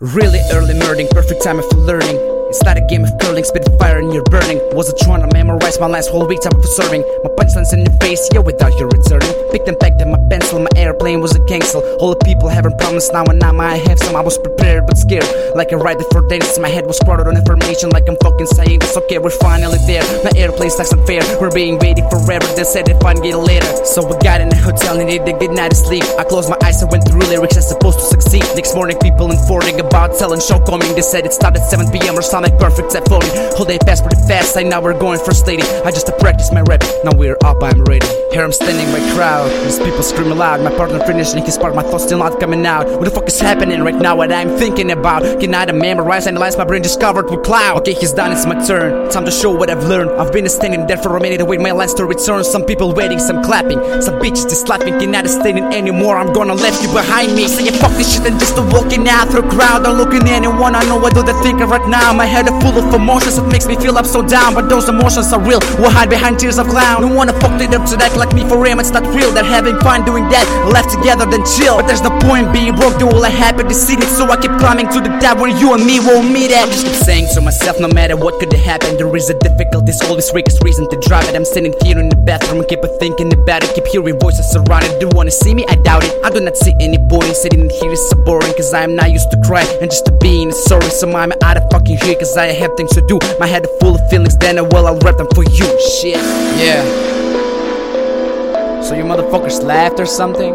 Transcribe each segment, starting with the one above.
Really early morning, perfect time for learning. It's not a game of curling, spit fire and you're burning. Wasn't trying to memorize my lines whole week, time for serving. My punchlines in your face, yeah, without you returning. Picked them back, then my pencil, my airplane was a cancel. All the people having problems now, and now I have some. I was prepared but scared, like I write before days. My head was crowded on information, like I'm fucking saying it's okay, we're finally there. My airplane's like some fair, we're being waiting forever. They said if I'd get later. So we got in a hotel and needed a good night of sleep. I closed my eyes and went through lyrics as supposed to succeed. Next morning, people informing about telling show coming. They said it started 7 p.m. or something perfect at 40. Whole day passed pretty fast, I now we're going first lady. I just practice my rap, now we're up, I'm ready. Here I'm standing my crowd, these people screaming loud. My partner finishing his part, my thoughts still not coming out. What the fuck is happening right now, what I'm thinking about? Can I memorize, analyze, my brain just covered with cloud. Okay, he's done, it's my turn, time to show what I've learned. I've been standing there for a minute, waiting my lines to return. Some people waiting, some clapping, some bitches just laughing. Cannot standing anymore, I'm gonna leave you behind me. Saying fuck this shit and just walking out through a crowd. Don't look at anyone, I know what do they think right now. My head is full of emotions, it makes me feel upside down. But those emotions are real, we'll hide behind tears of clown. Don't wanna fuck it up to act like me for him, it's not real. They're having fun doing that, left together then chill. But there's no point being broke, do all I happen to see it. So I keep climbing to the top when you and me won't meet at. I just keep saying to myself, no matter what could happen, there is a difficulty, always weakest reason to drive it. I'm sitting here in the bathroom and keep thinking about it. Keep hearing voices around it, do you wanna see me? I doubt it. I do not see any point sitting here is so boring, cause I am not used to cry and just to being sorry. So I'm out of fucking here, cause I have things to do. My head full of feelings, then I'll rap them for you. Shit, yeah. So you motherfuckers laughed or something?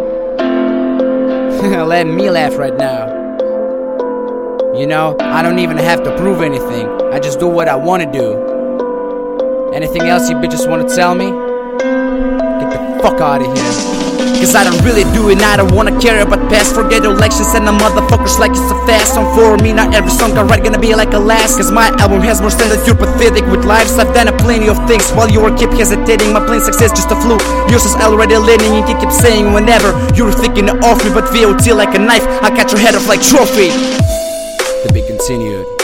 Let me laugh right now. You know, I don't even have to prove anything, I just do what I wanna do. Anything else you bitches wanna tell me? Get the fuck out of here. Cause I don't really do it, I don't wanna care about past. Forget elections and the motherfuckers like it's a fast song for me. Not every song I write gonna be like a last, cause my album has more standard, you're pathetic with lives. I've done plenty of things while you keep hesitating. My plain success just a fluke, yours is already leaning. You keep saying whenever you're thinking of me, but VOT like a knife, I cut your head off like trophy. To be continued.